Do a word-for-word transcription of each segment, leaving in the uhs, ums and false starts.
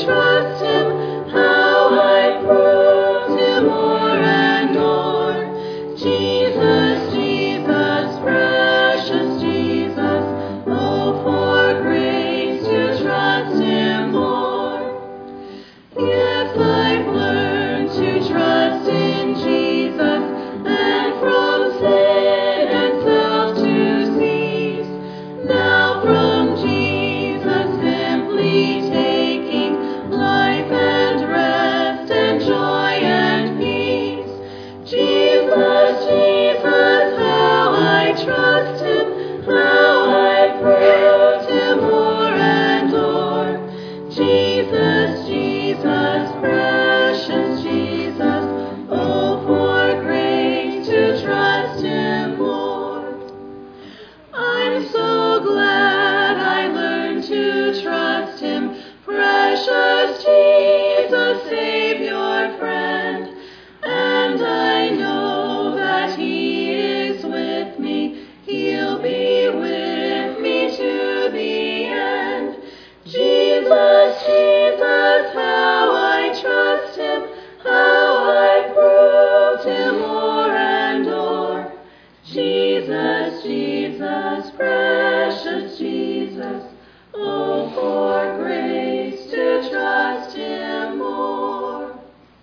trust him, how I prove him more and more. Jesus, Jesus, precious Jesus, oh, for grace to trust him more. Yes, I've learned to trust in Jesus, and from sin and self to cease. Now from Jesus simply taking life and rest and joy and peace. Jesus, Jesus, how I trust him, how I prove him more and more. Jesus, Jesus, precious Jesus, oh, for grace to trust him more. I'm so glad I learned to trust him, precious Jesus, Savior, friend. And I know that he is with me, he'll be with me to the end. Jesus, Jesus, how I trust him, how I proved him more and more. Jesus, Jesus, precious Jesus, oh, for grace to trust him more.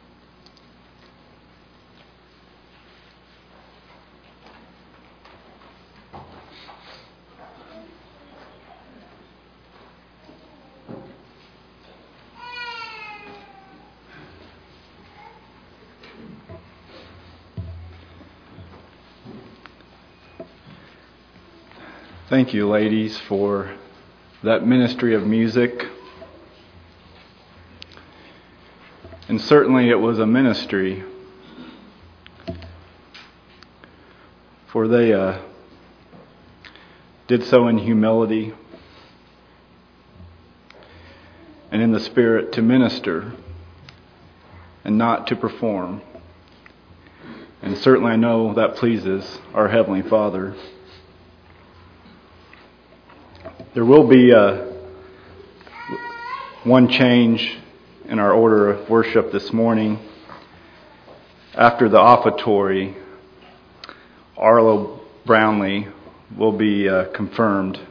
Thank you, ladies, for that ministry of music. And certainly it was a ministry, for they uh, did so in humility and in the spirit to minister and not to perform. And certainly I know that pleases our Heavenly Father. There will be uh, one change in our order of worship this morning. After the offertory, Arlo Brownlee will be uh, confirmed.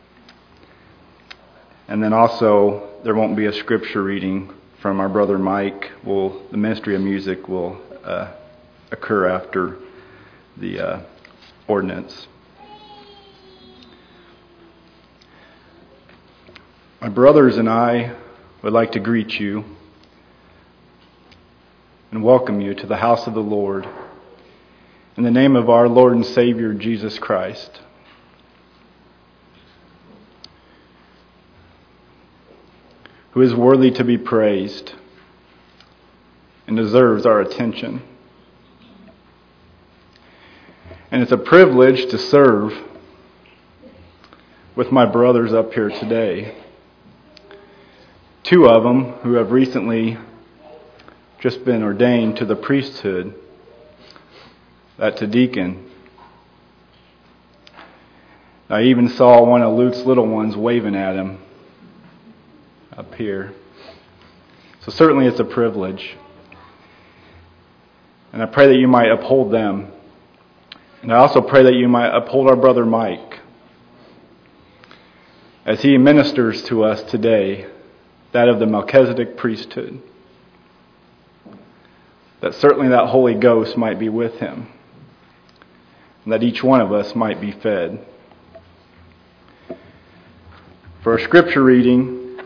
And then also, there won't be a scripture reading from our brother Mike. Will the ministry of music will uh, occur after the uh, ordinance. My brothers and I would like to greet you and welcome you to the house of the Lord in the name of our Lord and Savior Jesus Christ. Who is worthy to be praised and deserves our attention. And it's a privilege to serve with my brothers up here today. Two of them who have recently just been ordained to the priesthood, that to deacon. I even saw one of Luke's little ones waving at him up here. So certainly it's a privilege. And I pray that you might uphold them. And I also pray that you might uphold our brother Mike as he ministers to us today, that of the Melchizedek priesthood. That certainly that Holy Ghost might be with him. And that each one of us might be fed. For our scripture reading,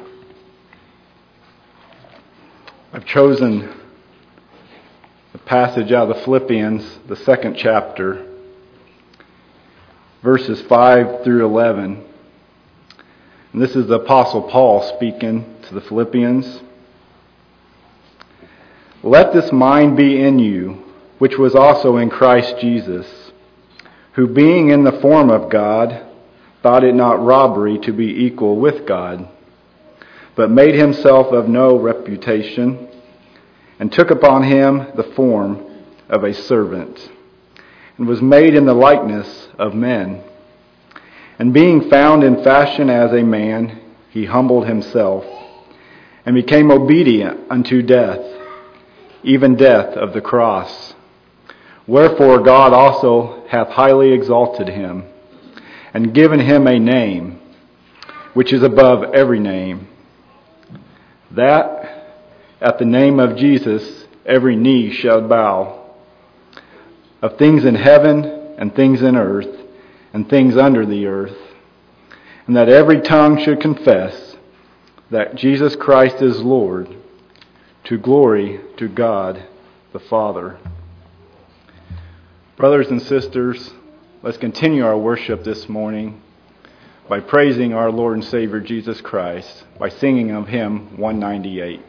I've chosen a passage out of the Philippians, the second chapter, verses five through eleven. And this is the Apostle Paul speaking to the Philippians. Let this mind be in you, which was also in Christ Jesus, who being in the form of God, thought it not robbery to be equal with God, but made himself of no reputation, and took upon him the form of a servant, and was made in the likeness of men. And being found in fashion as a man, he humbled himself, and became obedient unto death, even death of the cross. Wherefore God also hath highly exalted him, and given him a name which is above every name, that at the name of Jesus every knee shall bow, of things in heaven and things in earth and things under the earth, and that every tongue should confess that Jesus Christ is Lord, to glory to God the Father. Brothers and sisters, let's continue our worship this morning by praising our Lord and Savior Jesus Christ, by singing of hymn one ninety-eight.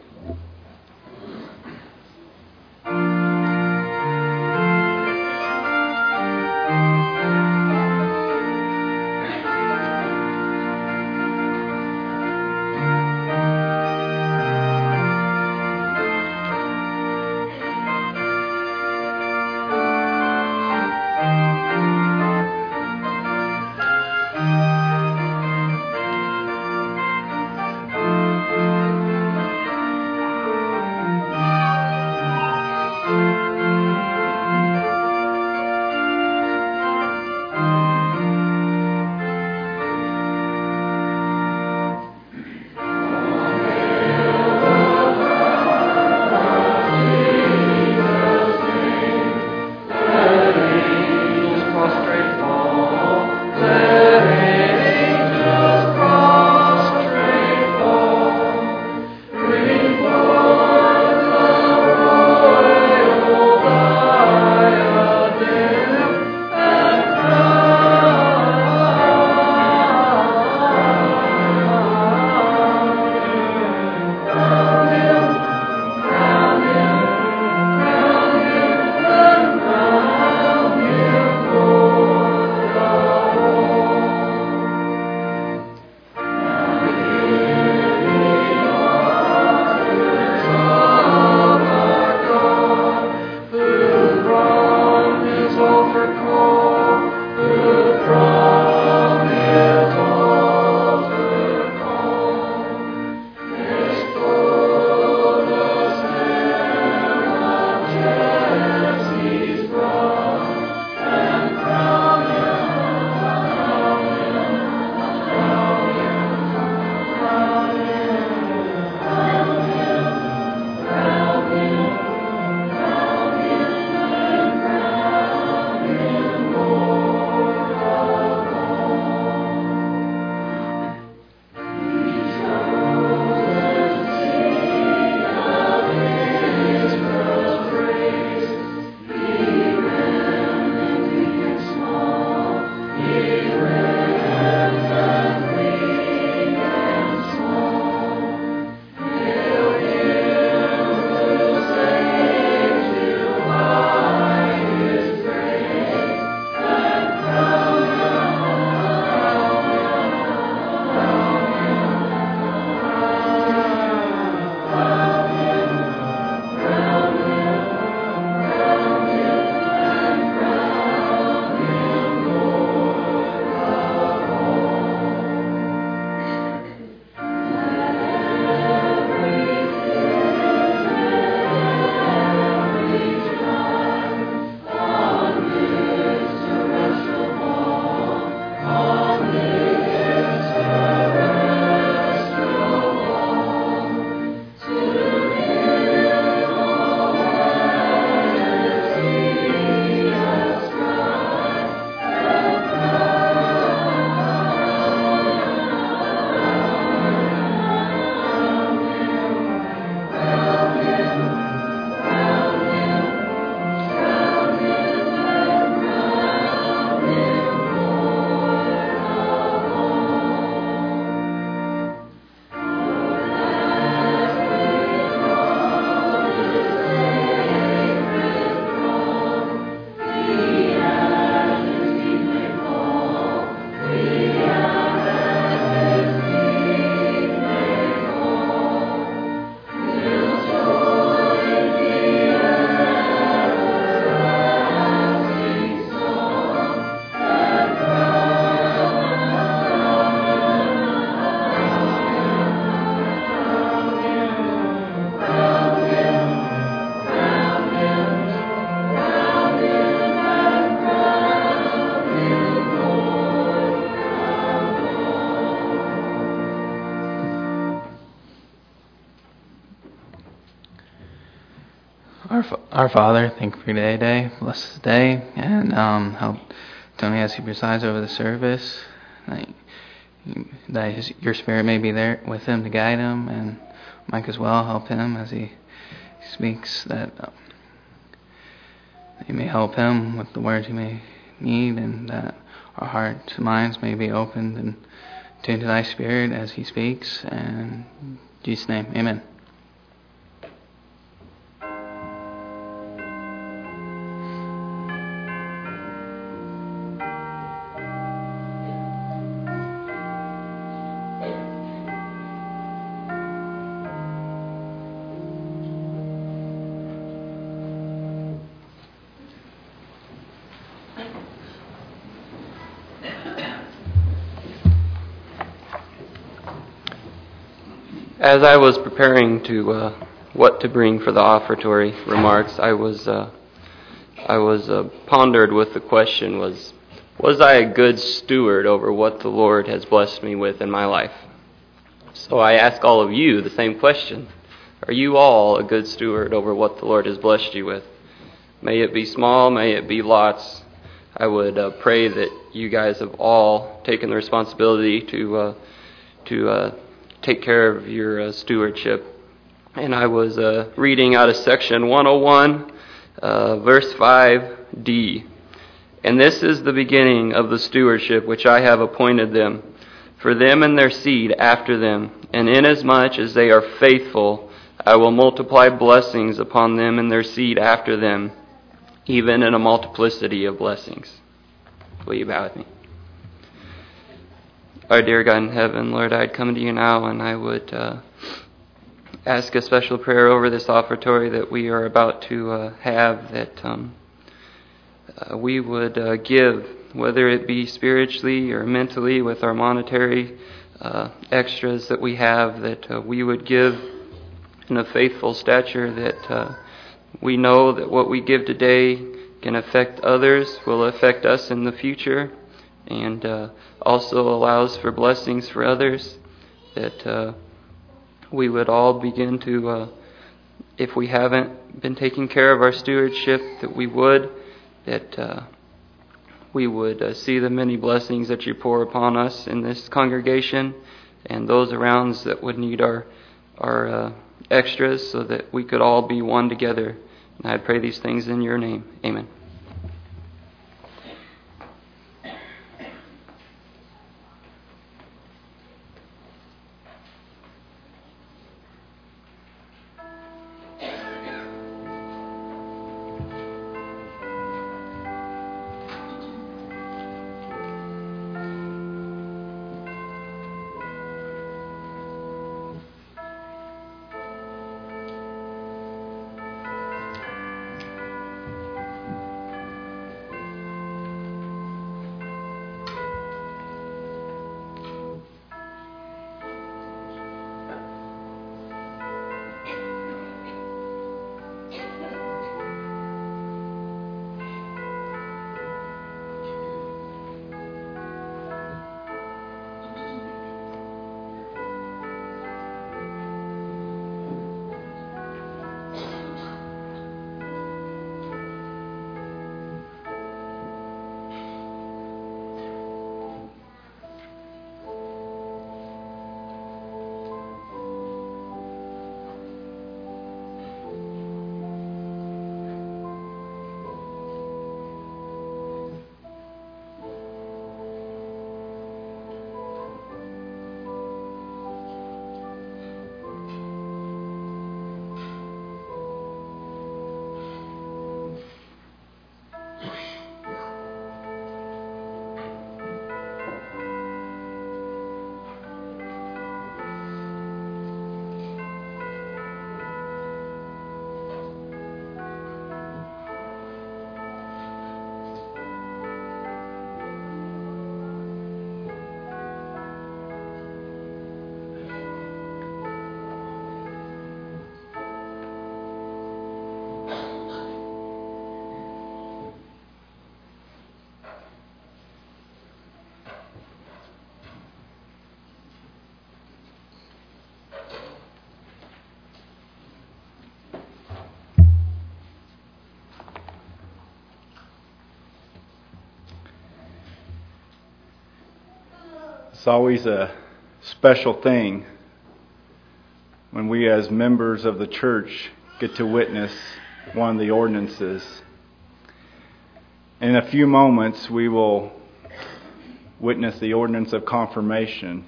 Our, Fa- our Father, thank you for today, day. Bless this day, and um, help Tony as he presides over the service. That, that his, your Spirit may be there with him to guide him, and Mike as well, help him as he speaks. That uh, you may help him with the words he may need, and that our hearts and minds may be opened and tuned to Thy Spirit as he speaks. And in Jesus' name, Amen. As I was preparing to uh, what to bring for the offertory remarks, I was uh, I was uh, pondered with the question: was was I a good steward over what the Lord has blessed me with in my life? So I ask all of you the same question: are you all a good steward over what the Lord has blessed you with? May it be small, may it be lots. I would uh, pray that you guys have all taken the responsibility to uh, to. Uh, take care of your uh, stewardship. And I was uh, reading out of section one oh one, uh, verse five D. And this is the beginning of the stewardship which I have appointed them, for them and their seed after them. And inasmuch as they are faithful, I will multiply blessings upon them and their seed after them, even in a multiplicity of blessings. Will you bow with me? Our dear God in heaven, Lord, I'd come to you now and I would uh, ask a special prayer over this offertory that we are about to uh, have, that um, uh, we would uh, give, whether it be spiritually or mentally with our monetary uh, extras that we have, that uh, we would give in a faithful stature, that uh, we know that what we give today can affect others, will affect us in the future, and uh, also allows for blessings for others, that uh, we would all begin to, uh, if we haven't been taking care of our stewardship, that we would, that uh, we would uh, see the many blessings that you pour upon us in this congregation and those around us that would need our, our uh, extras, so that we could all be one together. And I pray these things in your name. Amen. It's always a special thing when we as members of the church get to witness one of the ordinances. In a few moments we will witness the ordinance of confirmation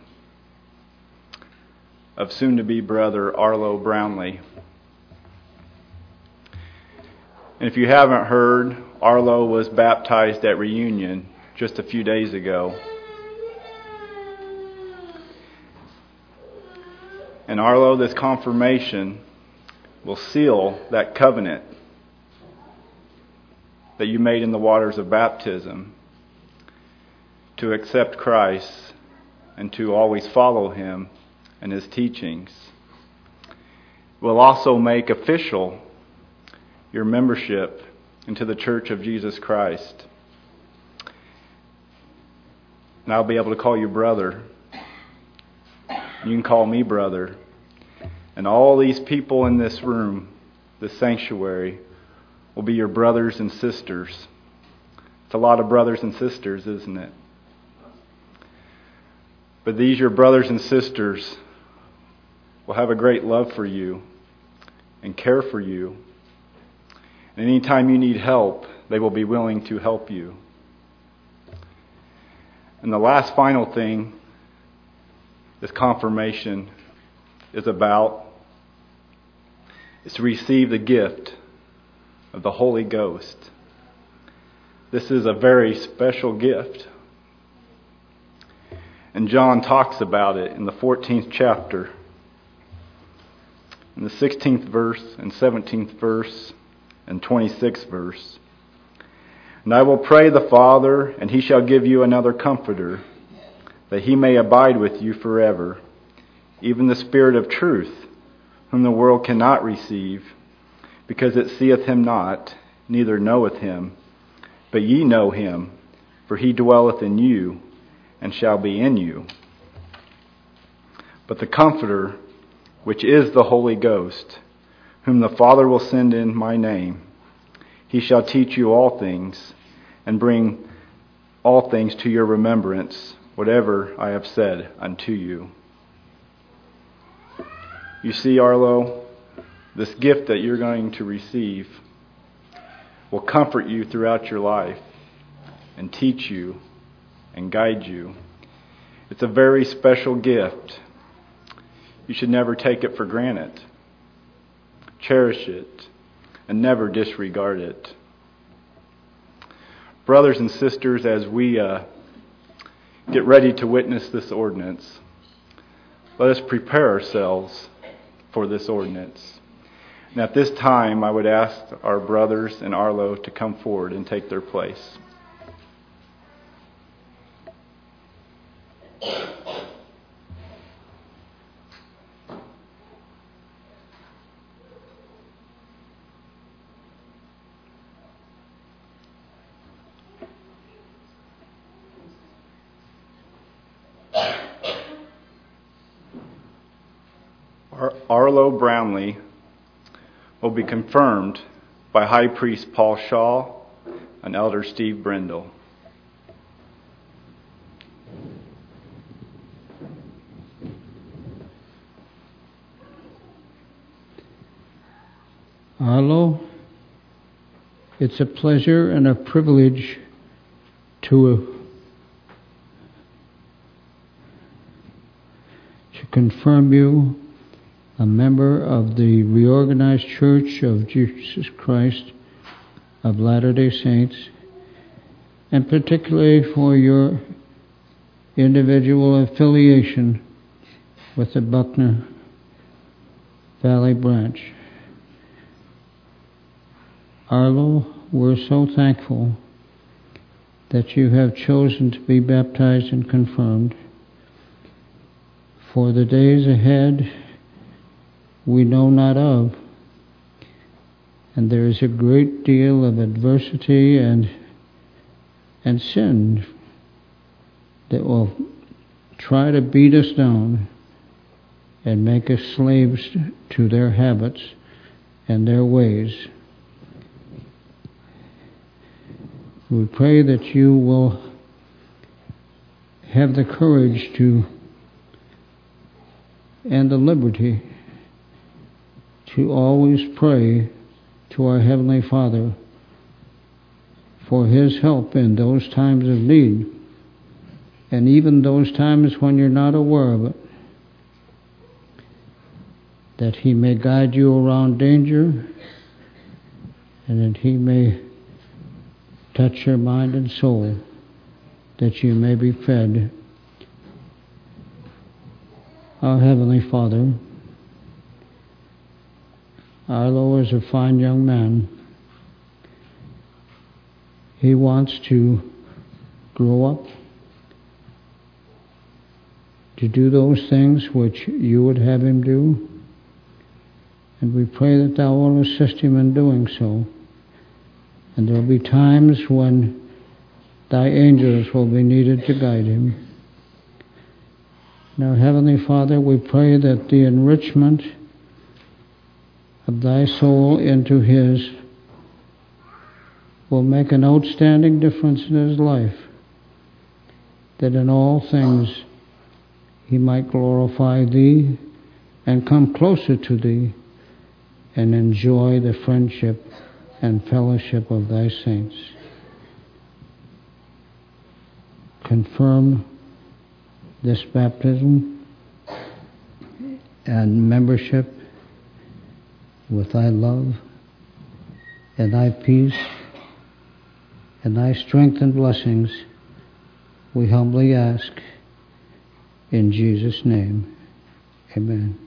of soon-to-be brother Arlo Brownlee. And if you haven't heard, Arlo was baptized at Reunion just a few days ago. And Arlo, this confirmation will seal that covenant that you made in the waters of baptism to accept Christ and to always follow Him and His teachings. Will also make official your membership into the Church of Jesus Christ. And I'll be able to call you brother. You can call me brother. And all these people in this room, this sanctuary, will be your brothers and sisters. It's a lot of brothers and sisters, isn't it? But these, your brothers and sisters, will have a great love for you and care for you. And anytime you need help, they will be willing to help you. And the last final thing this confirmation is about is to receive the gift of the Holy Ghost. This is a very special gift. And John talks about it in the fourteenth chapter, in the sixteenth verse and seventeenth verse and twenty-sixth verse. And I will pray the Father, and He shall give you another Comforter, that He may abide with you forever, even the Spirit of truth, whom the world cannot receive, because it seeth Him not, neither knoweth Him. But ye know Him, for He dwelleth in you, and shall be in you. But the Comforter, which is the Holy Ghost, whom the Father will send in my name, He shall teach you all things, and bring all things to your remembrance, whatever I have said unto you. You see, Arlo, this gift that you're going to receive will comfort you throughout your life and teach you and guide you. It's a very special gift. You should never take it for granted. Cherish it and never disregard it. Brothers and sisters, as we uh, get ready to witness this ordinance, let us prepare ourselves for this ordinance. And at this time, I would ask our brothers and Arlo to come forward and take their place. Arlo Brownlee will be confirmed by High Priest Paul Shaw and Elder Steve Brindle. Arlo, it's a pleasure and a privilege to, to confirm you a member of the Reorganized Church of Jesus Christ of Latter-day Saints, and particularly for your individual affiliation with the Buckner Valley Branch. Arlo, we're so thankful that you have chosen to be baptized and confirmed. For the days ahead we know not of, and there is a great deal of adversity and and sin that will try to beat us down and make us slaves to their habits and their ways. We pray that you will have the courage to and the liberty to always pray to our Heavenly Father for His help in those times of need, and even those times when you're not aware of it, that He may guide you around danger, and that He may touch your mind and soul, that you may be fed. Our Heavenly Father, Arlo is a fine young man. He wants to grow up, to do those things which you would have him do, and we pray that Thou will assist him in doing so. And there will be times when Thy angels will be needed to guide him. Now, Heavenly Father, we pray that the enrichment of Thy soul into his will make an outstanding difference in his life, that in all things he might glorify Thee and come closer to Thee and enjoy the friendship and fellowship of Thy saints. Confirm this baptism and membership with Thy love and Thy peace and Thy strength and blessings, we humbly ask in Jesus' name. Amen.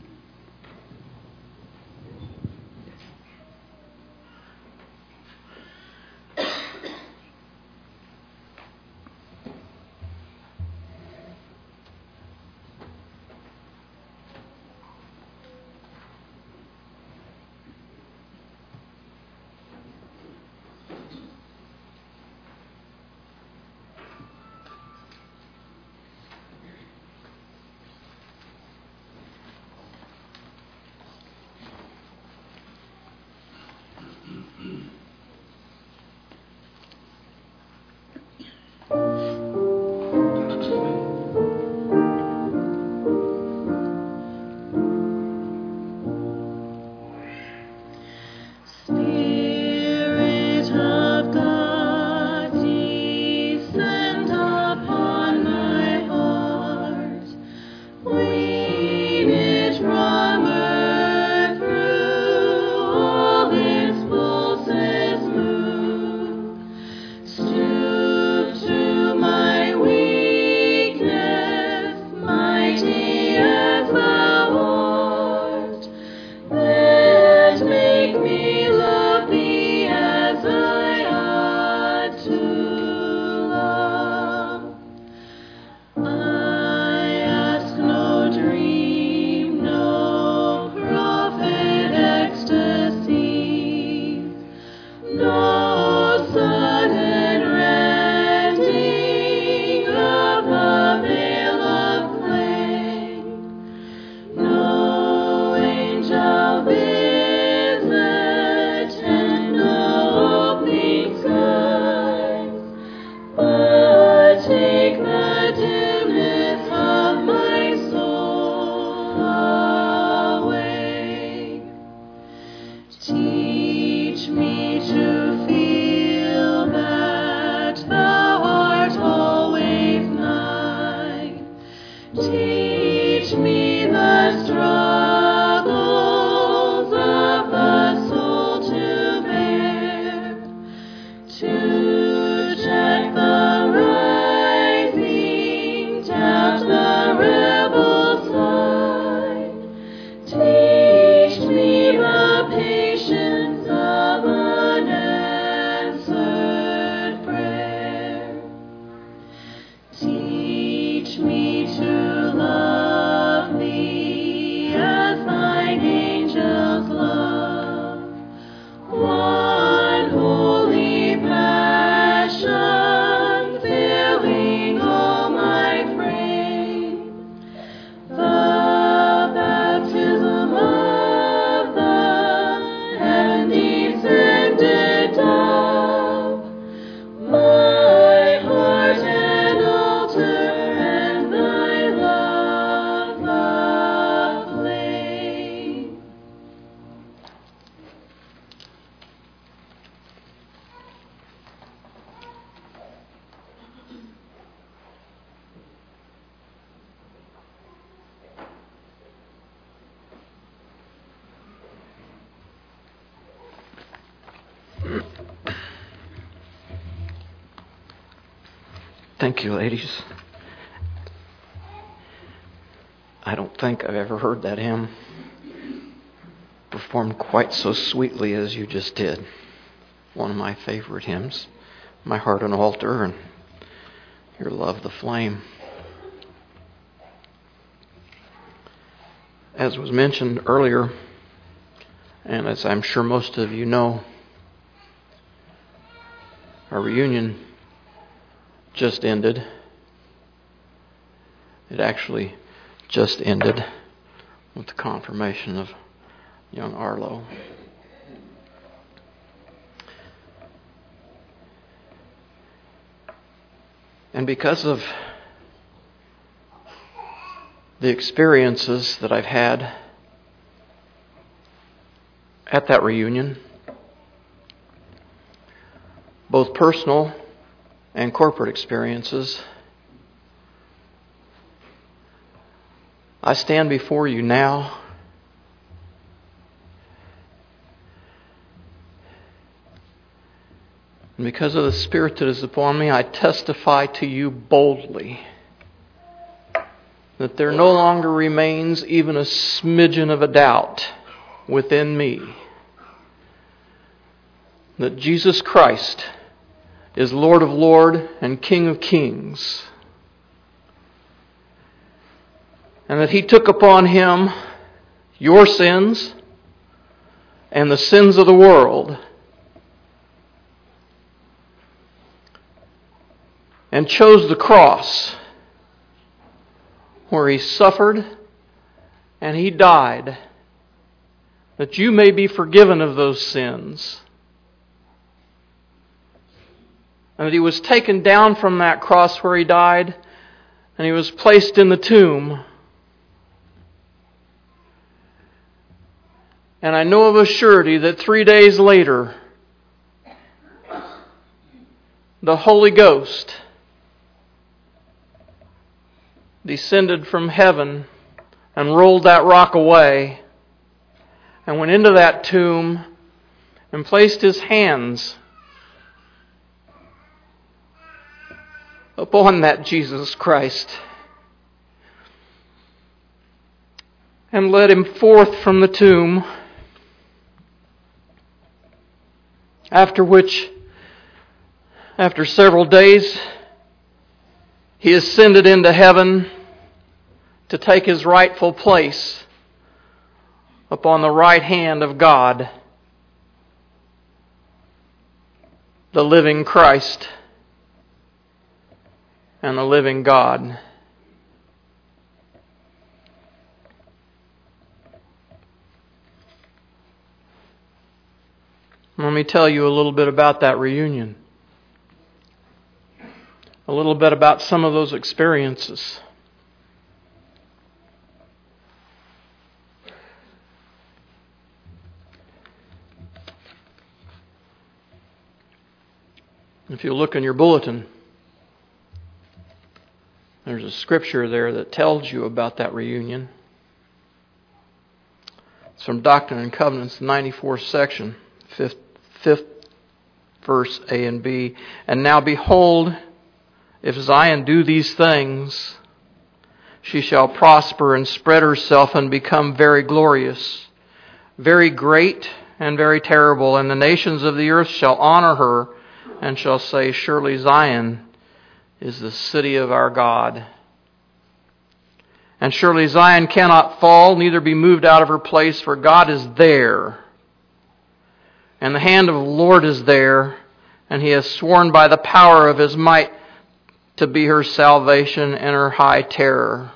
Teach me the patience of a Thank you, ladies. I don't think I've ever heard that hymn performed quite so sweetly as you just did. One of my favorite hymns, My Heart an Altar and Your Love the Flame. As was mentioned earlier, and as I'm sure most of you know, our reunion just ended. It actually just ended with the confirmation of young Arlo. And because of the experiences that I've had at that reunion, both personal and corporate experiences, I stand before you now and because of the Spirit that is upon me, I testify to you boldly that there no longer remains even a smidgen of a doubt within me that Jesus Christ is Lord of Lords and King of Kings, and that He took upon Him your sins and the sins of the world, and chose the cross where He suffered and He died that you may be forgiven of those sins. And that He was taken down from that cross where He died and He was placed in the tomb. And I know of a surety that three days later, the Holy Ghost descended from heaven and rolled that rock away and went into that tomb and placed His hands upon that Jesus Christ and led Him forth from the tomb, after which, after several days, He ascended into heaven to take His rightful place upon the right hand of God, the living Christ and the living God. Let me tell you a little bit about that reunion. A little bit about some of those experiences. If you look in your bulletin, there's a scripture there that tells you about that reunion. It's from Doctrine and Covenants, the ninety-fourth section, fifth, fifth verse A and B. And now behold, if Zion do these things, she shall prosper and spread herself and become very glorious, very great and very terrible. And the nations of the earth shall honor her and shall say, surely Zion is the city of our God. And surely Zion cannot fall, neither be moved out of her place, for God is there. And the hand of the Lord is there, and He has sworn by the power of His might to be her salvation and her high terror.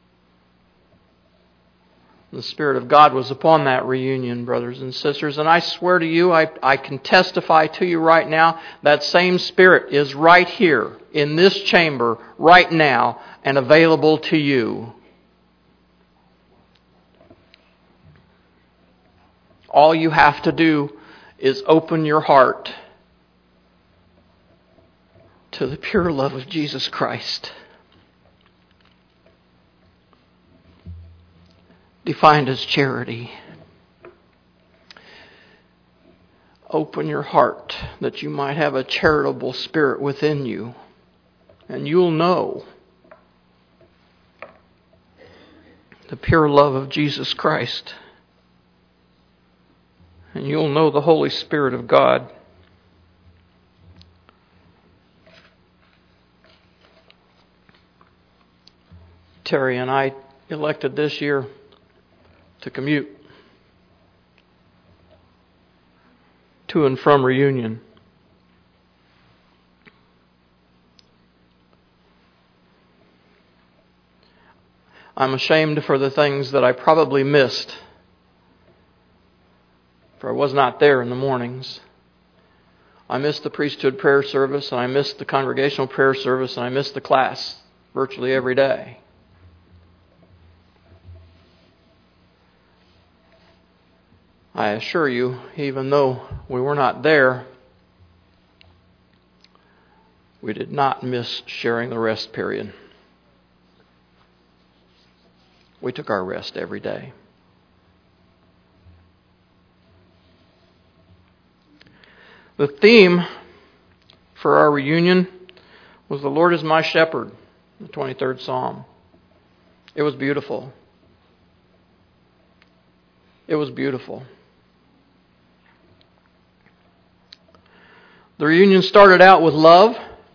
The Spirit of God was upon that reunion, brothers and sisters. And I swear to you, I, I can testify to you right now, that same Spirit is right here in this chamber right now and available to you. All you have to do is open your heart to the pure love of Jesus Christ, defined as charity. Open your heart that you might have a charitable spirit within you and you'll know the pure love of Jesus Christ. And you'll know the Holy Spirit of God. Terry and I elected this year to commute to and from Reunion. I'm ashamed for the things that I probably missed, for I was not there in the mornings. I missed the priesthood prayer service, and I missed the congregational prayer service, and I missed the class virtually every day. I assure you, even though we were not there, we did not miss sharing the rest period. We took our rest every day. The theme for our reunion was "The Lord is my shepherd," the twenty-third Psalm. It was beautiful. It was beautiful. The reunion started out with love.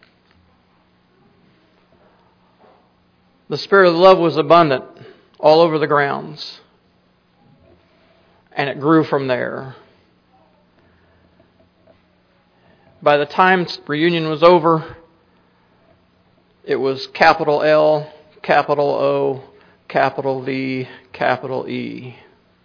The spirit of love was abundant all over the grounds. And it grew from there. By the time reunion was over, it was capital L, capital O, capital V, capital E.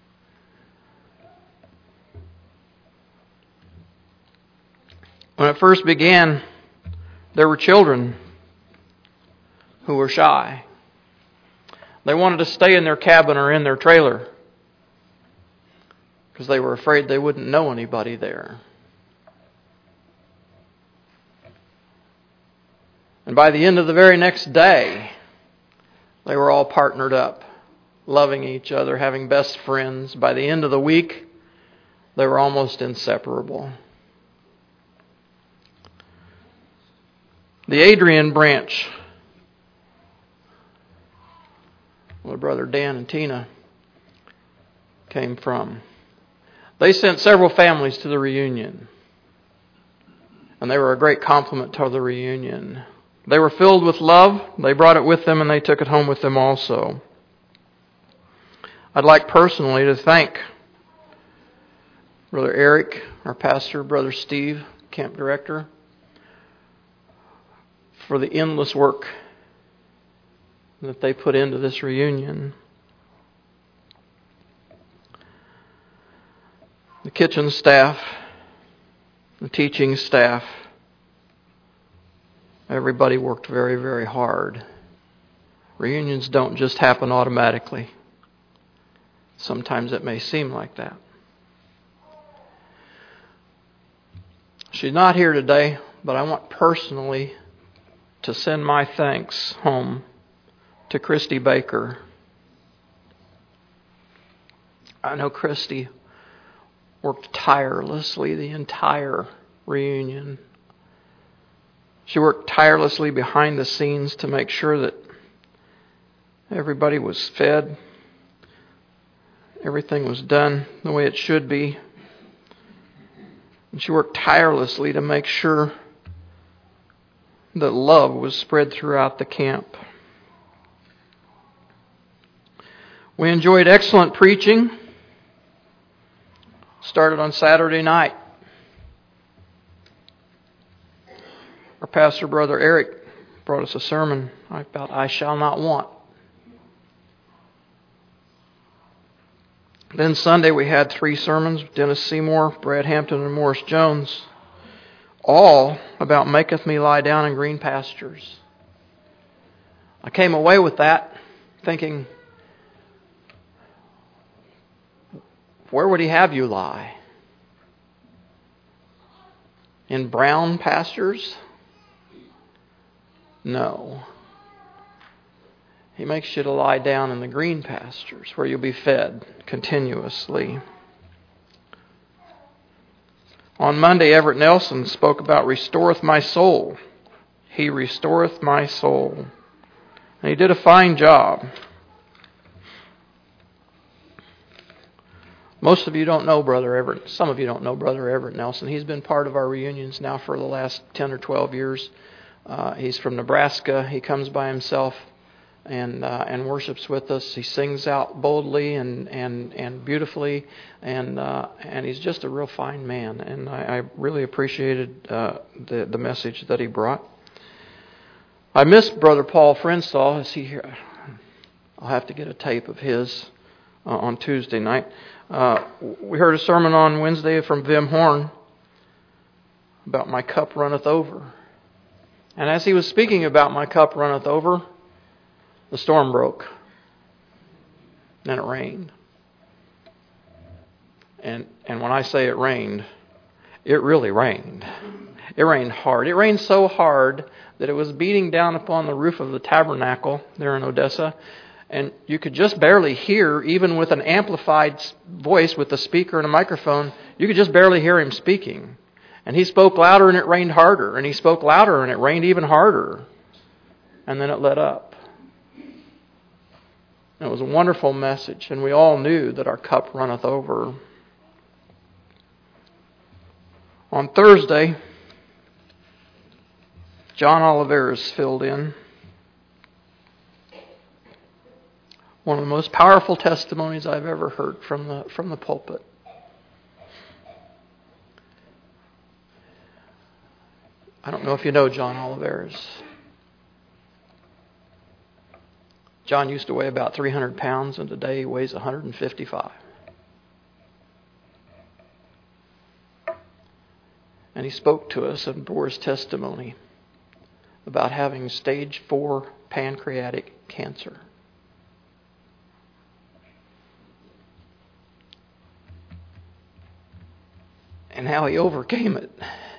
When it first began, there were children who were shy. They wanted to stay in their cabin or in their trailer because they were afraid they wouldn't know anybody there. And by the end of the very next day, they were all partnered up, loving each other, having best friends. By the end of the week, they were almost inseparable. The Adrian branch, where Brother Dan and Tina came from, they sent several families to the reunion. And they were a great compliment to the reunion. They were filled with love. They brought it with them and they took it home with them also. I'd like personally to thank Brother Eric, our pastor, Brother Steve, camp director, for the endless work that they put into this reunion. The kitchen staff, the teaching staff, everybody worked very, very hard. Reunions don't just happen automatically. Sometimes it may seem like that. She's not here today, but I want personally to send my thanks home to Christy Baker. I know Christy worked tirelessly the entire reunion. She worked tirelessly behind the scenes to make sure that everybody was fed, everything was done the way it should be. And she worked tirelessly to make sure that love was spread throughout the camp. We enjoyed excellent preaching. Started on Saturday night. Our pastor, Brother Eric, brought us a sermon about I shall not want. Then Sunday we had three sermons, Dennis Seymour, Brad Hampton, and Morris Jones, all about maketh me lie down in green pastures. I came away with that thinking, where would He have you lie? In brown pastures? No. He makes you to lie down in the green pastures where you'll be fed continuously. On Monday, Everett Nelson spoke about restoreth my soul. He restoreth my soul. And he did a fine job. Most of you don't know Brother Everett. Some of you don't know Brother Everett Nelson. He's been part of our reunions now for the last ten or twelve years. Uh, he's from Nebraska. He comes by himself and uh, and worships with us. He sings out boldly and and, and beautifully, and uh, and he's just a real fine man. And I, I really appreciated uh, the the message that he brought. I missed Brother Paul Frensaw. Is he here? I'll have to get a tape of his uh, on Tuesday night. Uh, we heard a sermon on Wednesday from Vim Horn about my cup runneth over. And as he was speaking about my cup runneth over, the storm broke. And it rained. And and when I say it rained, it really rained. It rained hard. It rained so hard that it was beating down upon the roof of the tabernacle there in Odessa. And you could just barely hear, even with an amplified voice with a speaker and a microphone, you could just barely hear him speaking. And he spoke louder and it rained harder. And he spoke louder and it rained even harder. And then it let up. And it was a wonderful message. And we all knew that our cup runneth over. On Thursday, John Oliveris filled in. One of the most powerful testimonies I've ever heard from the from the pulpit. I don't know if you know John Oliveris. John used to weigh about three hundred pounds, and today he weighs one hundred fifty-five. And he spoke to us and bore his testimony about having stage four pancreatic cancer. And how he overcame it.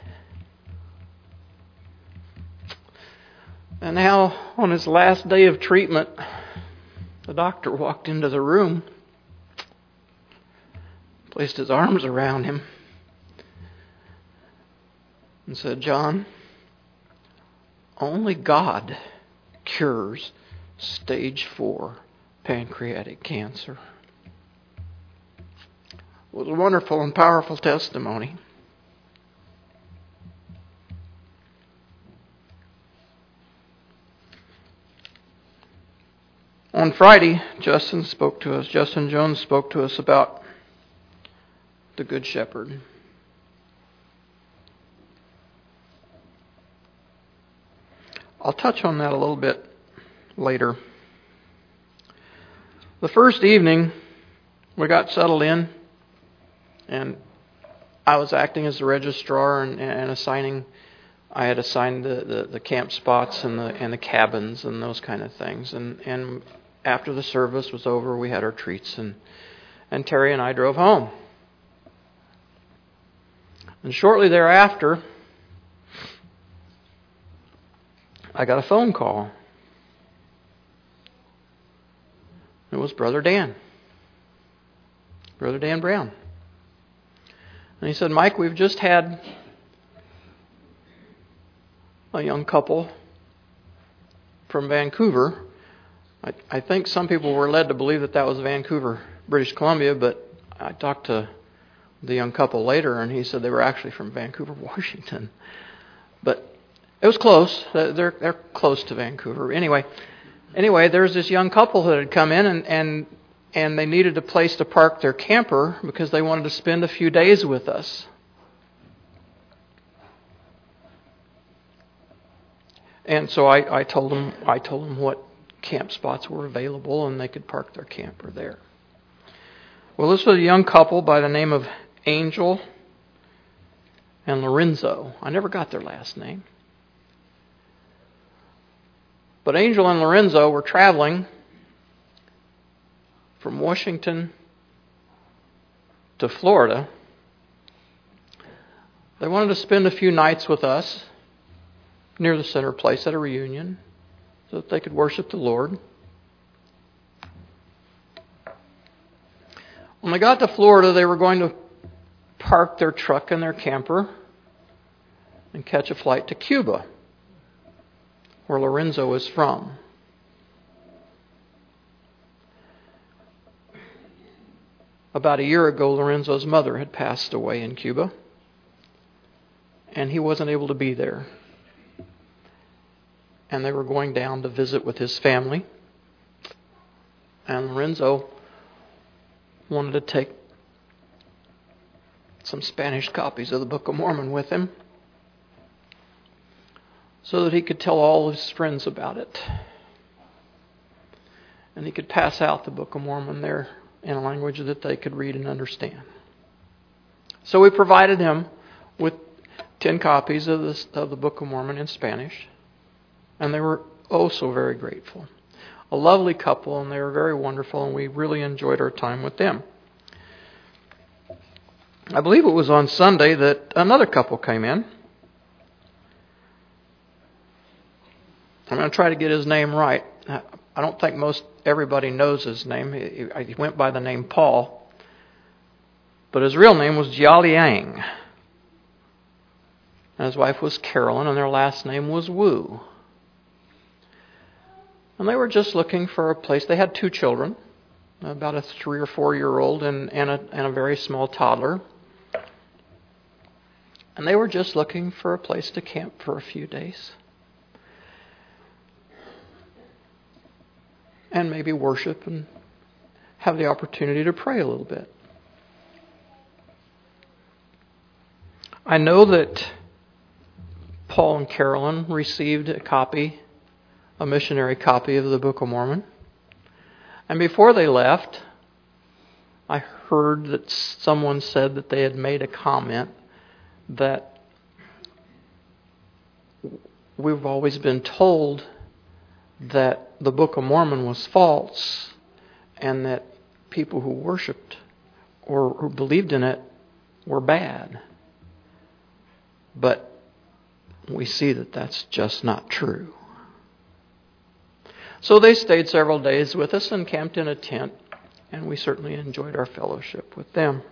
And how on his last day of treatment, the doctor walked into the room, placed his arms around him, and said, "John, only God cures stage four pancreatic cancer." It was a wonderful and powerful testimony. On Friday, Justin spoke to us. Justin Jones spoke to us about the Good Shepherd. I'll touch on that a little bit later. The first evening, we got settled in. And I was acting as the registrar and, and assigning, I had assigned the, the, the camp spots and the and the cabins and those kind of things. And, and after the service was over, we had our treats, and, and Terry and I drove home. And shortly thereafter, I got a phone call. It was Brother Dan. Brother Dan Brown. And he said, "Mike, we've just had a young couple from Vancouver." I, I think some people were led to believe that that was Vancouver, British Columbia, but I talked to the young couple later, and he said they were actually from Vancouver, Washington. But it was close. They're they're close to Vancouver. Anyway, anyway, there's this young couple that had come in, and and. And they needed a place to park their camper because they wanted to spend a few days with us. And so I, I told them I told them what camp spots were available, and they could park their camper there. Well, this was a young couple by the name of Angel and Lorenzo. I never got their last name. But Angel and Lorenzo were traveling from Washington to Florida. They wanted to spend a few nights with us near the center place at a reunion so that they could worship the Lord. When they got to Florida, they were going to park their truck and their camper and catch a flight to Cuba. where Lorenzo is from. About a year ago, Lorenzo's mother had passed away in Cuba, and he wasn't able to be there. And they were going down to visit with his family. And Lorenzo wanted to take some Spanish copies of the Book of Mormon with him so that he could tell all his friends about it. And he could pass out the Book of Mormon there in a language that they could read and understand. So we provided him with ten copies of, this, of the Book of Mormon in Spanish. And they were oh so very grateful. A lovely couple, and they were very wonderful, and we really enjoyed our time with them. I believe it was on Sunday that another couple came in. I'm going to try to get his name right. I don't think most everybody knows his name. He, he went by the name Paul. But his real name was Jialiang. And his wife was Carolyn, and their last name was Wu. And they were just looking for a place. They had two children, about a three or four year old and, and, a, and a very small toddler. And they were just looking for a place to camp for a few days. And maybe worship and have the opportunity to pray a little bit. I know that Paul and Carolyn received a copy, a missionary copy of the Book of Mormon. And before they left, I heard that someone said that they had made a comment that we've always been told that the Book of Mormon was false and that people who worshipped or who believed in it were bad. But we see that that's just not true. So they stayed several days with us and camped in a tent, and we certainly enjoyed our fellowship with them.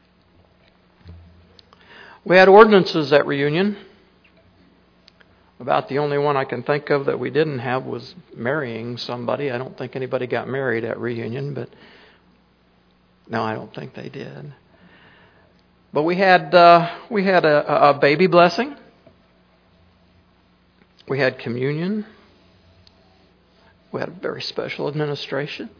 We had ordinances at reunion. About the only one I can think of that we didn't have was marrying somebody. I don't think anybody got married at reunion, but no, I don't think they did. But we had uh, we had a, a baby blessing. We had communion. We had a very special administration.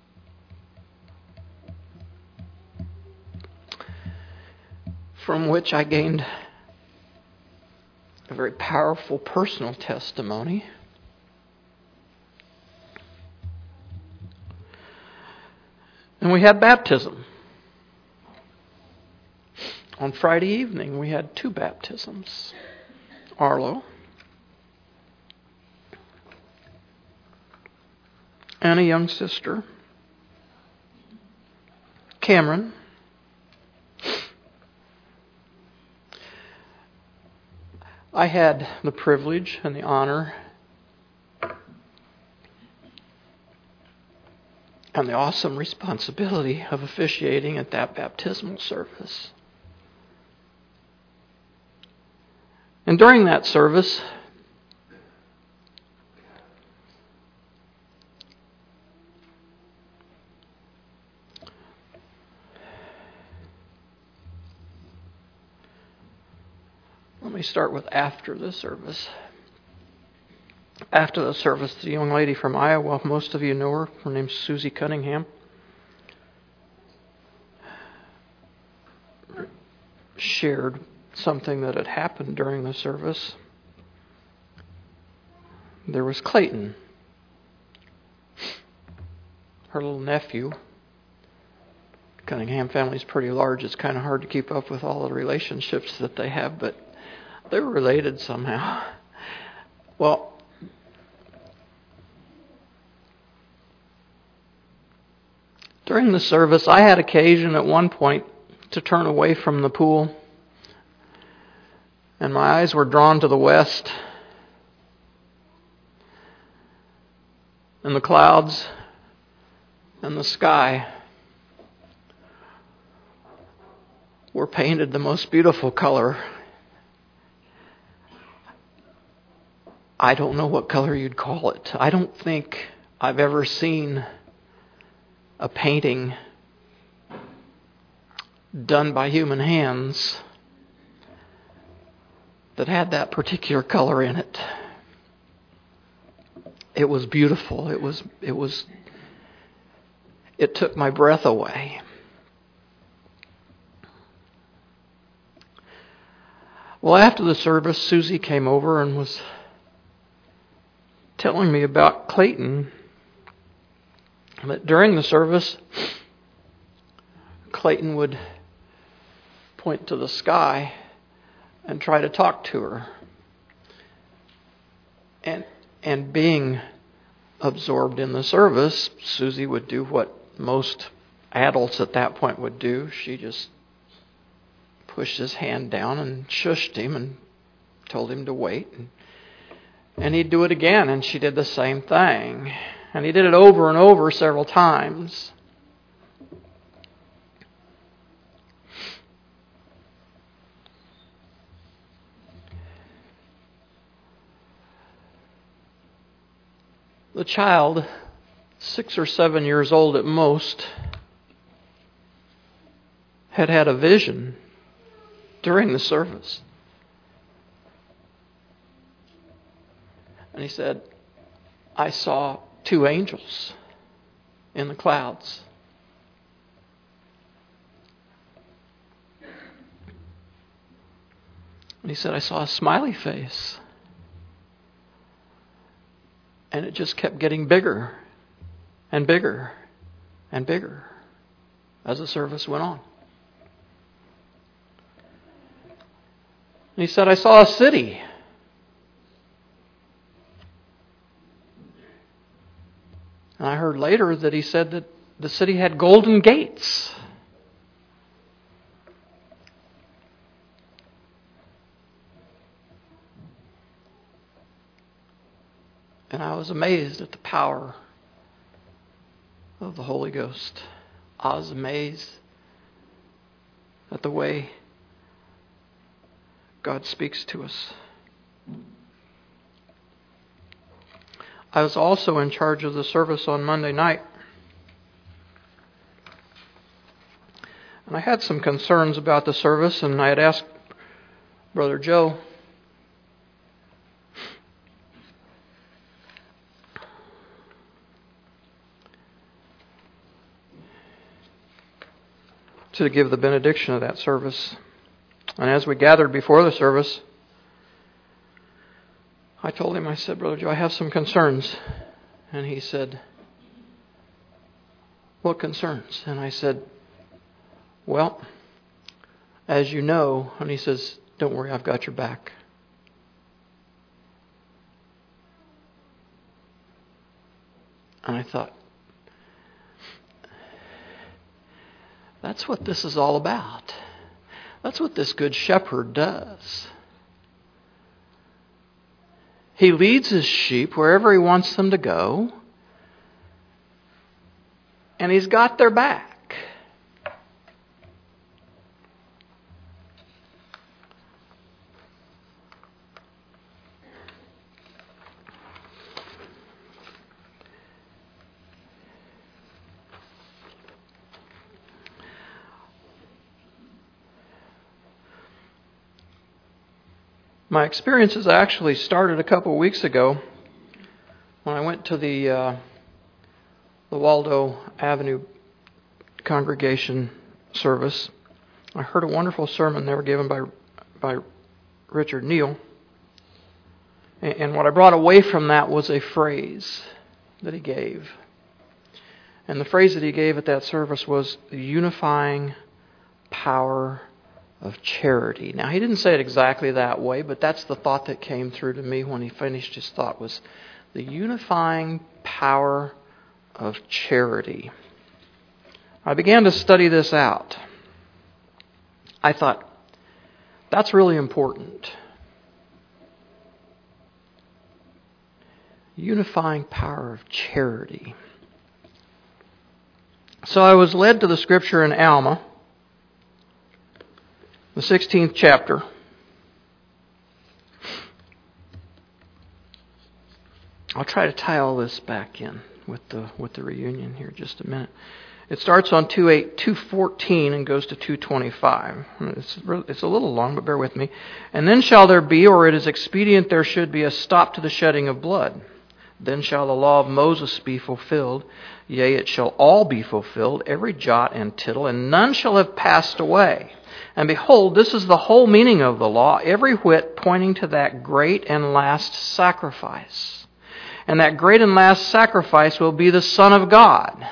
From which I gained a very powerful personal testimony. And we had baptism. On Friday evening, we had two baptisms. Arlo and a young sister, Cameron. I had the privilege and the honor and the awesome responsibility of officiating at that baptismal service. And during that service, let me start with after the service. After the service, the young lady from Iowa, most of you know her, her name's Susie Cunningham, shared something that had happened during the service. There was Clayton, her little nephew. Cunningham family's pretty large. It's kind of hard to keep up with all the relationships that they have, but they're related somehow. Well, during the service, I had occasion at one point to turn away from the pool, and my eyes were drawn to the west, and the clouds and the sky were painted the most beautiful color. I don't know what color you'd call it. I don't think I've ever seen a painting done by human hands that had that particular color in it. It was beautiful. It was, it was, it took my breath away. Well, after the service, Susie came over and was telling me about Clayton. That during the service, Clayton would point to the sky and try to talk to her. And and being absorbed in the service, Susie would do what most adults at that point would do. She just pushed his hand down and shushed him and told him to wait. And, and he'd do it again, and she did the same thing. And he did it over and over several times. The child, six or seven years old at most, had had a vision during the service. And he said, I saw two angels in the clouds. And he said, I saw a smiley face. And it just kept getting bigger and bigger and bigger as the service went on. And he said, I saw a city. And I heard later that he said that the city had golden gates. And I was amazed at the power of the Holy Ghost. I was amazed at the way God speaks to us. I was also in charge of the service on Monday night. And I had some concerns about the service, and I had asked Brother Joe to give the benediction of that service. And as we gathered before the service, I told him, I said, Brother Joe, I have some concerns. And he said, what concerns? And I said, well, as you know, and he says, don't worry, I've got your back. And I thought, that's what this is all about. That's what this good shepherd does. He leads his sheep wherever he wants them to go. And he's got their back. My experiences actually started a couple of weeks ago when I went to the uh, the Waldo Avenue congregation service. I heard a wonderful sermon there given by by Richard Neal, and, and what I brought away from that was a phrase that he gave, and the phrase that he gave at that service was the unifying power of charity. Now, he didn't say it exactly that way, but that's the thought that came through to me when he finished his thought, was the unifying power of charity. I began to study this out. I thought, that's really important. Unifying power of charity. So I was led to the scripture in Alma, the sixteenth chapter. I'll try to tie all this back in with the with the reunion here just a minute. It starts on two fourteen and goes to two twenty-five. It's, it's a little long, but bear with me. And then shall there be, or it is expedient there should be, a stop to the shedding of blood. Then shall the law of Moses be fulfilled. Yea, it shall all be fulfilled, every jot and tittle, and none shall have passed away. And behold, this is the whole meaning of the law, every whit pointing to that great and last sacrifice. And that great and last sacrifice will be the Son of God.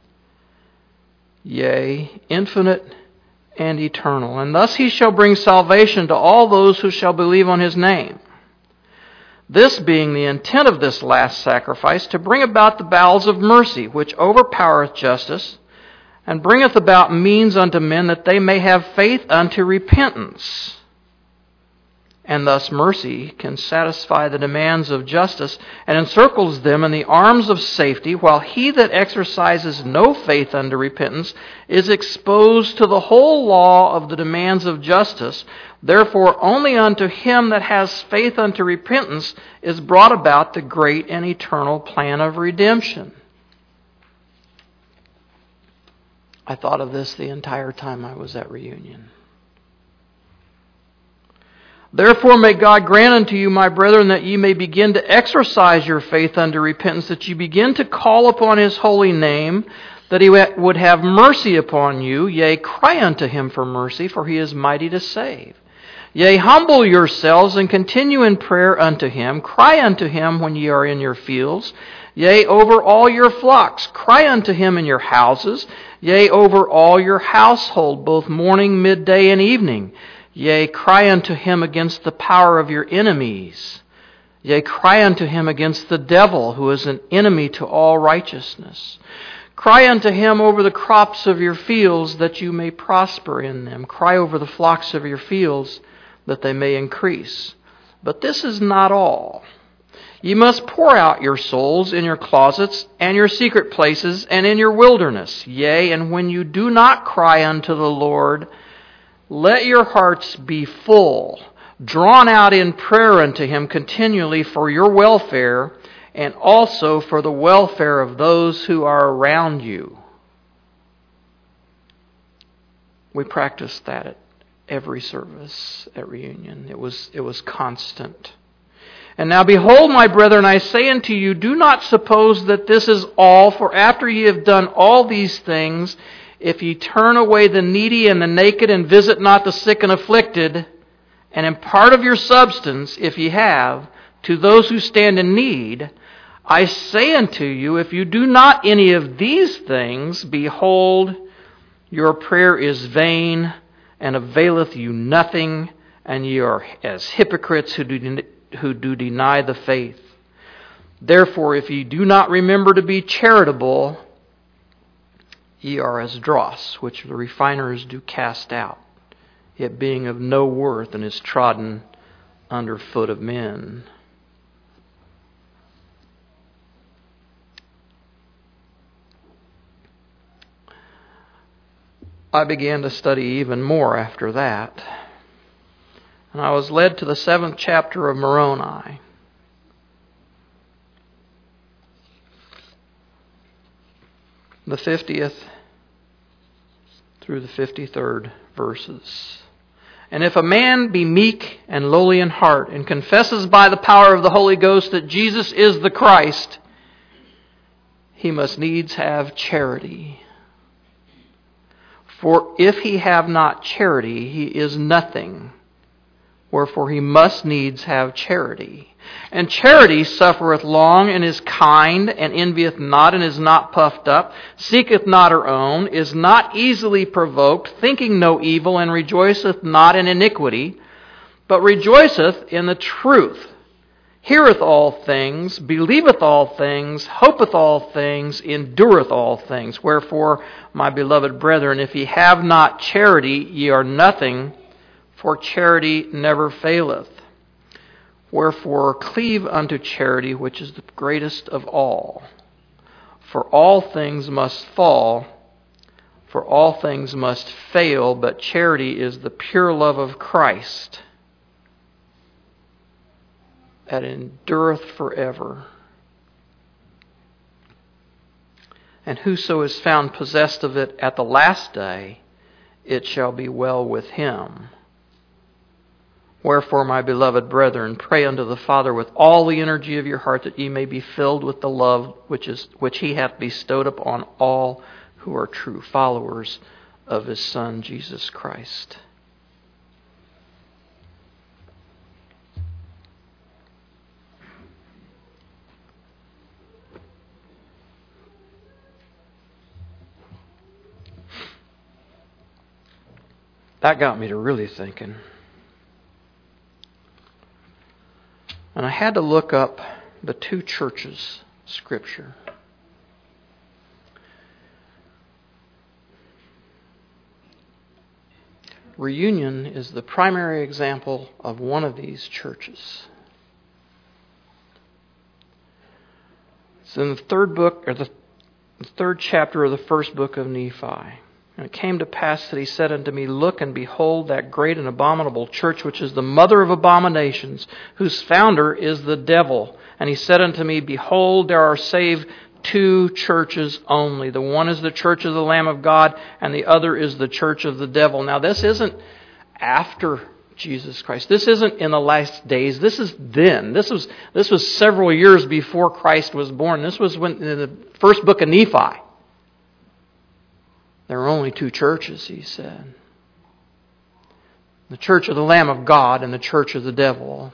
Yea, infinite and eternal. And thus he shall bring salvation to all those who shall believe on his name. This being the intent of this last sacrifice, to bring about the bowels of mercy, which overpowereth justice, and bringeth about means unto men that they may have faith unto repentance. And thus mercy can satisfy the demands of justice and encircles them in the arms of safety, while he that exercises no faith unto repentance is exposed to the whole law of the demands of justice. Therefore only unto him that has faith unto repentance is brought about the great and eternal plan of redemption. I thought of this the entire time I was at reunion. Therefore may God grant unto you, my brethren, that ye may begin to exercise your faith unto repentance, that ye begin to call upon his holy name, that he would have mercy upon you. Yea, cry unto him for mercy, for he is mighty to save. Yea, humble yourselves and continue in prayer unto him. Cry unto him when ye are in your fields. Yea, over all your flocks, cry unto him in your houses. Yea, over all your household, both morning, midday, and evening. Yea, cry unto him against the power of your enemies. Yea, cry unto him against the devil, who is an enemy to all righteousness. Cry unto him over the crops of your fields, that you may prosper in them. Cry over the flocks of your fields, that they may increase. But this is not all. Ye must pour out your souls in your closets and your secret places and in your wilderness. Yea, and when you do not cry unto the Lord, let your hearts be full, drawn out in prayer unto him continually for your welfare, and also for the welfare of those who are around you. We practiced that at every service at reunion. It was, it was constant. And now behold, my brethren, I say unto you, do not suppose that this is all, for after ye have done all these things, if ye turn away the needy and the naked, and visit not the sick and afflicted, and impart of your substance, if ye have, to those who stand in need, I say unto you, if you do not any of these things, behold, your prayer is vain, and availeth you nothing, and ye are as hypocrites who do, who do deny the faith. Therefore, if ye do not remember to be charitable, ye are as dross, which the refiners do cast out, it being of no worth, and is trodden under foot of men. I began to study even more after that, and I was led to the seventh chapter of Moroni. The fiftieth through the fifty-third verses. And if a man be meek and lowly in heart, and confesses by the power of the Holy Ghost that Jesus is the Christ, he must needs have charity. For if he have not charity, he is nothing. Wherefore he must needs have charity. And charity suffereth long, and is kind, and envieth not, and is not puffed up, seeketh not her own, is not easily provoked, thinking no evil, and rejoiceth not in iniquity, but rejoiceth in the truth, heareth all things, believeth all things, hopeth all things, endureth all things. Wherefore, my beloved brethren, if ye have not charity, ye are nothing, for charity never faileth. Wherefore, cleave unto charity, which is the greatest of all. For all things must fall, for all things must fail, but charity is the pure love of Christ, that endureth forever. And whoso is found possessed of it at the last day, it shall be well with him. Wherefore, my beloved brethren, pray unto the Father with all the energy of your heart, that ye may be filled with the love which is which He hath bestowed upon all who are true followers of His Son, Jesus Christ. That got me to really thinking. And I had to look up the two churches' scripture. Reunion is the primary example of one of these churches. It's in the third book, or the third chapter of the first book of Nephi. And it came to pass that he said unto me, Look and behold that great and abominable church, which is the mother of abominations, whose founder is the devil. And he said unto me, Behold, there are saved two churches only. The one is the church of the Lamb of God, and the other is the church of the devil. Now this isn't after Jesus Christ. This isn't in the last days. This is then. This was this was several years before Christ was born. This was when in the first book of Nephi. There are only two churches, he said. The church of the Lamb of God and the church of the devil.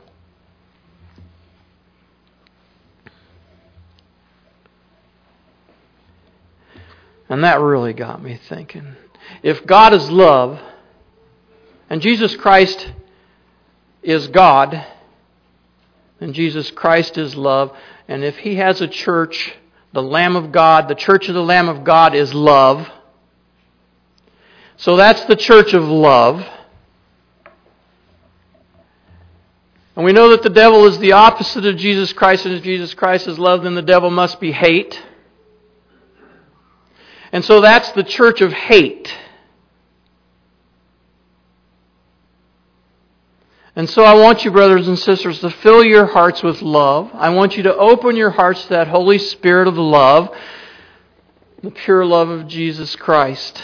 And that really got me thinking. If God is love, and Jesus Christ is God, and Jesus Christ is love, and if He has a church, the Lamb of God, the church of the Lamb of God is love. So that's the church of love. And we know that the devil is the opposite of Jesus Christ, and if Jesus Christ is love, then the devil must be hate. And so that's the church of hate. And so I want you, brothers and sisters, to fill your hearts with love. I want you to open your hearts to that Holy Spirit of love, the pure love of Jesus Christ.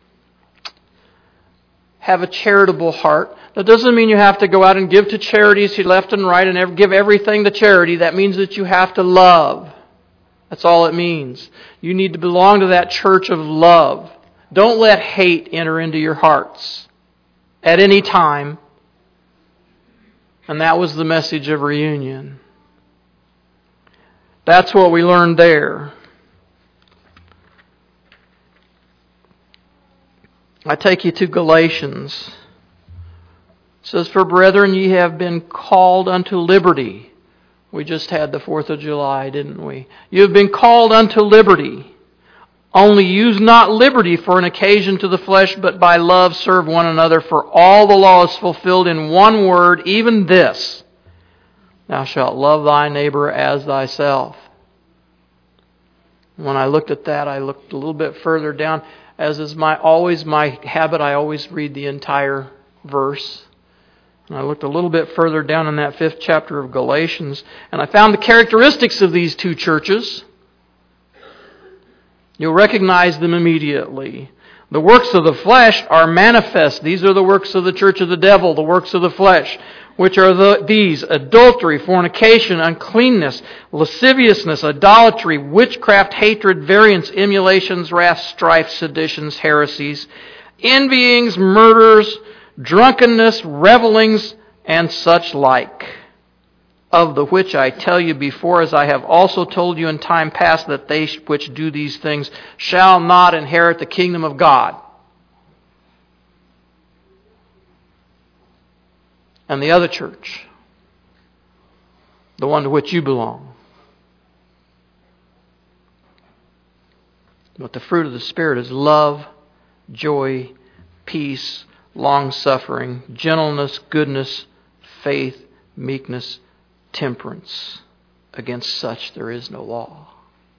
Have a charitable heart. That doesn't mean you have to go out and give to charities left and right and give everything to charity. That means that you have to love. That's all it means. You need to belong to that church of love. Don't let hate enter into your hearts at any time. And that was the message of reunion. That's what we learned there. I take you to Galatians. It says, For brethren, ye have been called unto liberty. We just had the fourth of July, didn't we? You have been called unto liberty. Only use not liberty for an occasion to the flesh, but by love serve one another. For all the law is fulfilled in one word, even this: Thou shalt love thy neighbor as thyself. When I looked at that, I looked a little bit further down. As is my always my habit, I always read the entire verse. And I looked a little bit further down in that fifth chapter of Galatians, and I found the characteristics of these two churches. You'll recognize them immediately. The works of the flesh are manifest. These are the works of the church of the devil, the works of the flesh, which are the, these: adultery, fornication, uncleanness, lasciviousness, idolatry, witchcraft, hatred, variance, emulations, wrath, strife, seditions, heresies, envyings, murders, drunkenness, revellings, and such like. Of the which I tell you before, as I have also told you in time past, that they which do these things shall not inherit the kingdom of God. And the other church, the one to which you belong. But the fruit of the Spirit is love, joy, peace, long-suffering, gentleness, goodness, faith, meekness, temperance. Against such there is no law.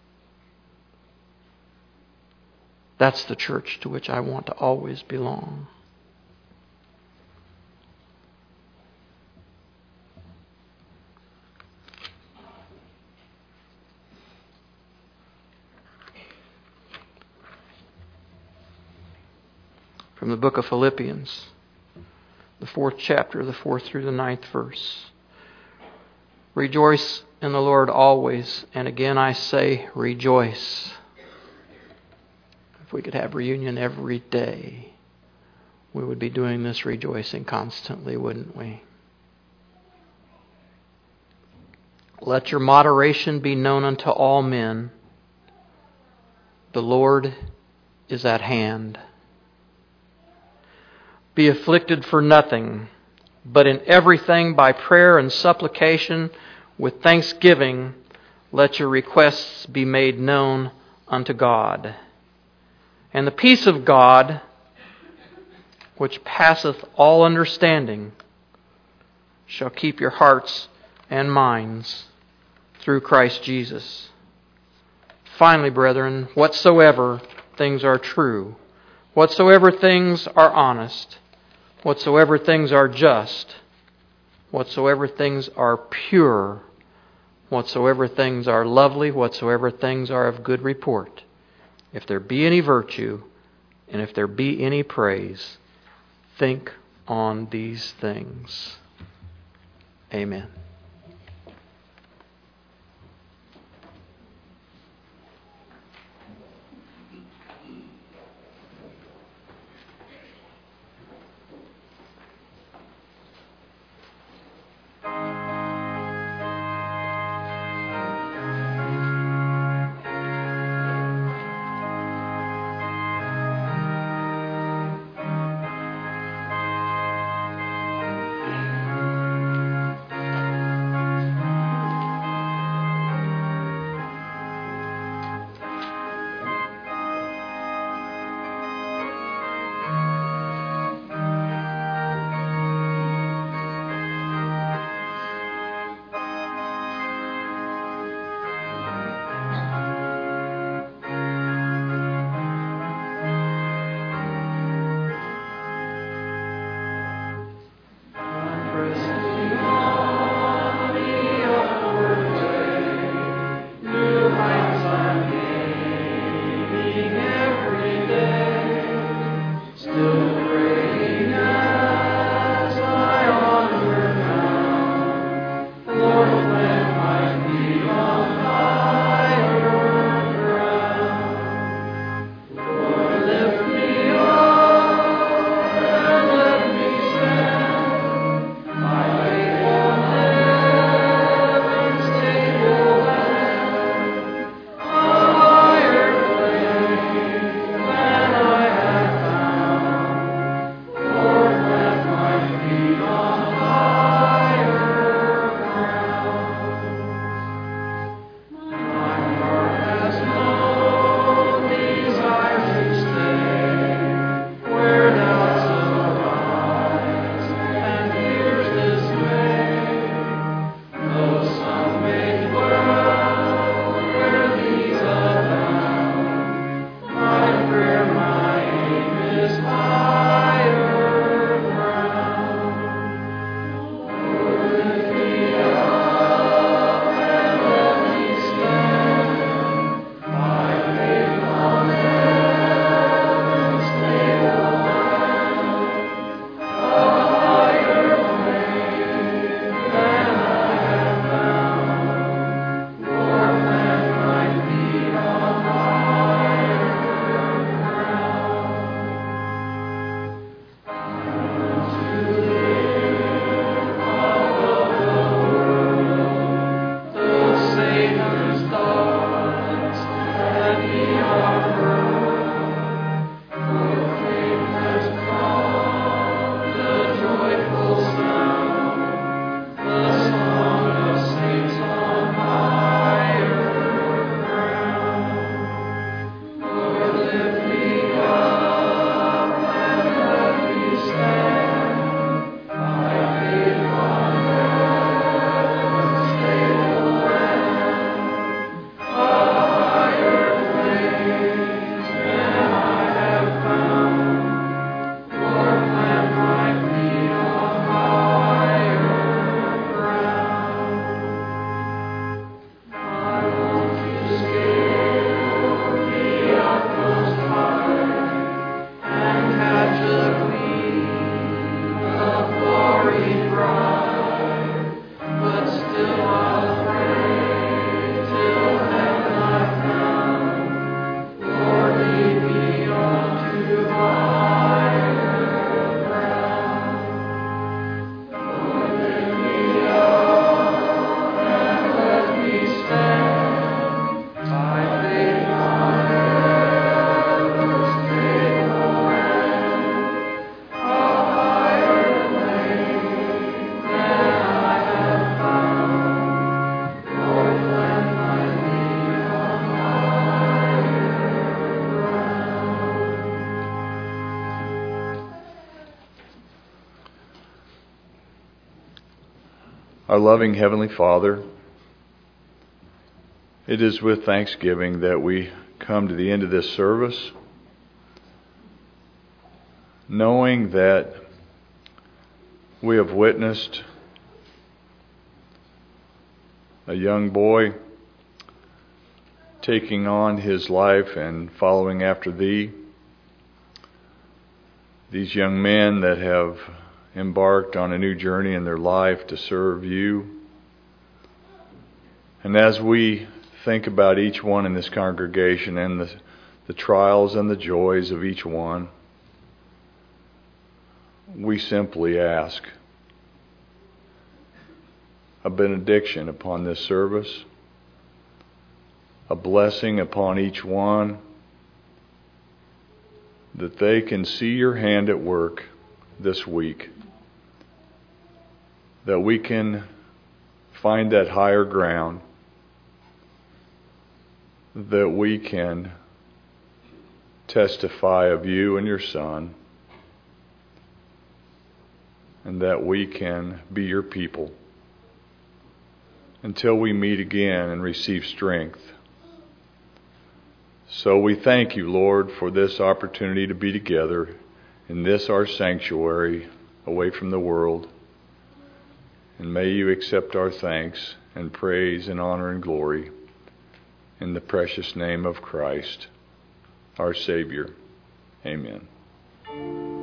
That's the church to which I want to always belong. from the book of Philippians, the fourth chapter, the fourth through the ninth verse. Rejoice in the Lord always, and again I say rejoice. If we could have reunion every day, we would be doing this rejoicing constantly, wouldn't we? Let your moderation be known unto all men. The Lord is at hand. Be afflicted for nothing, but in everything by prayer and supplication with thanksgiving, let your requests be made known unto God. And the peace of God, which passeth all understanding, shall keep your hearts and minds through Christ Jesus. Finally, brethren, whatsoever things are true, whatsoever things are honest, whatsoever things are just, whatsoever things are pure, whatsoever things are lovely, whatsoever things are of good report, if there be any virtue, and if there be any praise, think on these things. Amen. Our loving Heavenly Father, it is with thanksgiving that we come to the end of this service, knowing that we have witnessed a young boy taking on his life and following after Thee. These young men that have embarked on a new journey in their life to serve You. And as we think about each one in this congregation and the, the trials and the joys of each one, we simply ask a benediction upon this service, a blessing upon each one, that they can see Your hand at work this week, that we can find that higher ground, that we can testify of You and Your Son, and that we can be Your people until we meet again and receive strength. So we thank You, Lord, for this opportunity to be together in this our sanctuary away from the world. And may You accept our thanks and praise and honor and glory in the precious name of Christ, our Savior. Amen.